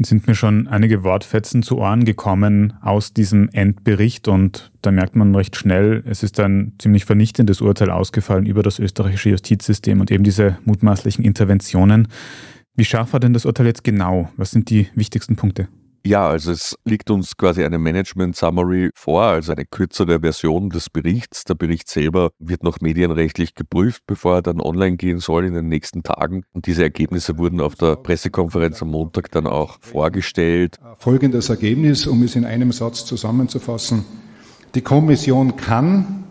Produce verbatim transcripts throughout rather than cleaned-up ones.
Jetzt sind mir schon einige Wortfetzen zu Ohren gekommen aus diesem Endbericht und da merkt man recht schnell, es ist ein ziemlich vernichtendes Urteil ausgefallen über das österreichische Justizsystem und eben diese mutmaßlichen Interventionen. Wie scharf war denn das Urteil jetzt genau? Was sind die wichtigsten Punkte? Ja, also es liegt uns quasi eine Management-Summary vor, also eine kürzere Version des Berichts. Der Bericht selber wird noch medienrechtlich geprüft, bevor er dann online gehen soll in den nächsten Tagen. Und diese Ergebnisse wurden auf der Pressekonferenz am Montag dann auch vorgestellt. Folgendes Ergebnis, um es in einem Satz zusammenzufassen. Die Kommission kann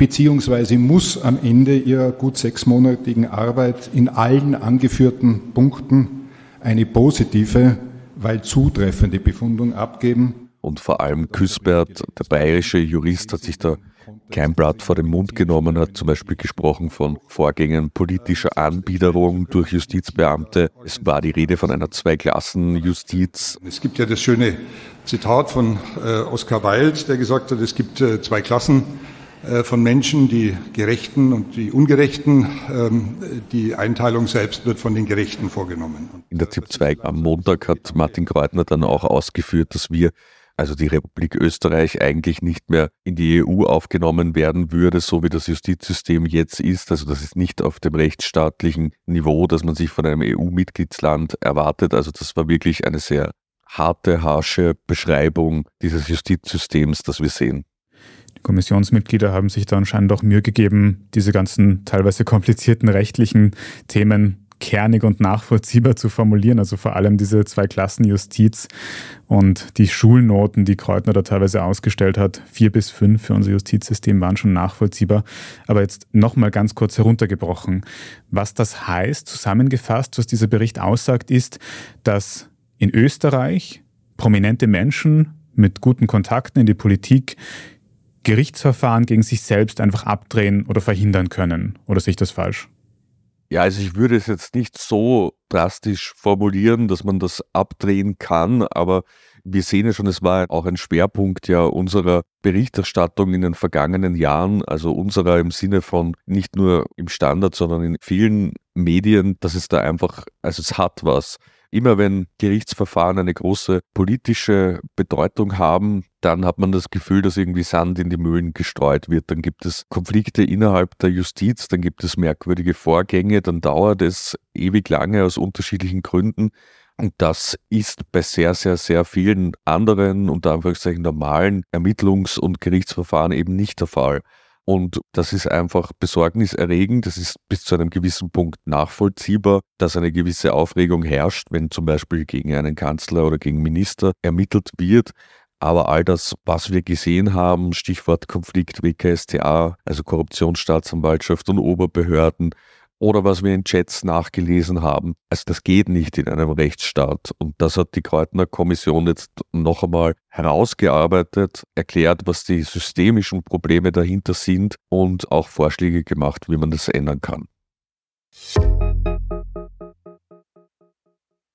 bzw. muss am Ende ihrer gut sechsmonatigen Arbeit in allen angeführten Punkten eine positive, weil zutreffende Befundung abgeben. Und vor allem Küssbert, der bayerische Jurist, hat sich da kein Blatt vor den Mund genommen, hat zum Beispiel gesprochen von Vorgängen politischer Anbiederung durch Justizbeamte. Es war die Rede von einer Zweiklassenjustiz. Es gibt ja das schöne Zitat von äh, Oscar Wilde, der gesagt hat, es gibt äh, zwei Klassen äh, von Menschen, die Gerechten und die Ungerechten. Ähm, die Einteilung selbst wird von den Gerechten vorgenommen. In der ZIP zwei am Montag hat Martin Kreutner dann auch ausgeführt, dass wir, also die Republik Österreich, eigentlich nicht mehr in die E U aufgenommen werden würde, so wie das Justizsystem jetzt ist. Also das ist nicht auf dem rechtsstaatlichen Niveau, das man sich von einem E U-Mitgliedsland erwartet. Also das war wirklich eine sehr harte, harsche Beschreibung dieses Justizsystems, das wir sehen. Die Kommissionsmitglieder haben sich da anscheinend auch Mühe gegeben, diese ganzen teilweise komplizierten rechtlichen Themen kernig und nachvollziehbar zu formulieren, also vor allem diese Zweiklassenjustiz und die Schulnoten, die Kreutner da teilweise ausgestellt hat, vier bis fünf für unser Justizsystem waren schon nachvollziehbar. Aber jetzt nochmal ganz kurz heruntergebrochen. Was das heißt, zusammengefasst, was dieser Bericht aussagt, ist, dass in Österreich prominente Menschen mit guten Kontakten in die Politik Gerichtsverfahren gegen sich selbst einfach abdrehen oder verhindern können. Oder sehe ich das falsch? Ja, also ich würde es jetzt nicht so drastisch formulieren, dass man das abdrehen kann, aber wir sehen ja schon, es war auch ein Schwerpunkt ja unserer Berichterstattung in den vergangenen Jahren, also unserer im Sinne von nicht nur im Standard, sondern in vielen Medien, dass es da einfach, also es hat was. Immer wenn Gerichtsverfahren eine große politische Bedeutung haben, dann hat man das Gefühl, dass irgendwie Sand in die Mühlen gestreut wird. Dann gibt es Konflikte innerhalb der Justiz, dann gibt es merkwürdige Vorgänge, dann dauert es ewig lange aus unterschiedlichen Gründen. Und das ist bei sehr, sehr, sehr vielen anderen, unter Anführungszeichen normalen Ermittlungs- und Gerichtsverfahren eben nicht der Fall. Und das ist einfach besorgniserregend. Das ist bis zu einem gewissen Punkt nachvollziehbar, dass eine gewisse Aufregung herrscht, wenn zum Beispiel gegen einen Kanzler oder gegen Minister ermittelt wird. Aber all das, was wir gesehen haben, Stichwort Konflikt W K S t A, also Korruptionsstaatsanwaltschaft und Oberbehörden, oder was wir in Chats nachgelesen haben. Also das geht nicht in einem Rechtsstaat. Und das hat die Kreutner-Kommission jetzt noch einmal herausgearbeitet, erklärt, was die systemischen Probleme dahinter sind und auch Vorschläge gemacht, wie man das ändern kann.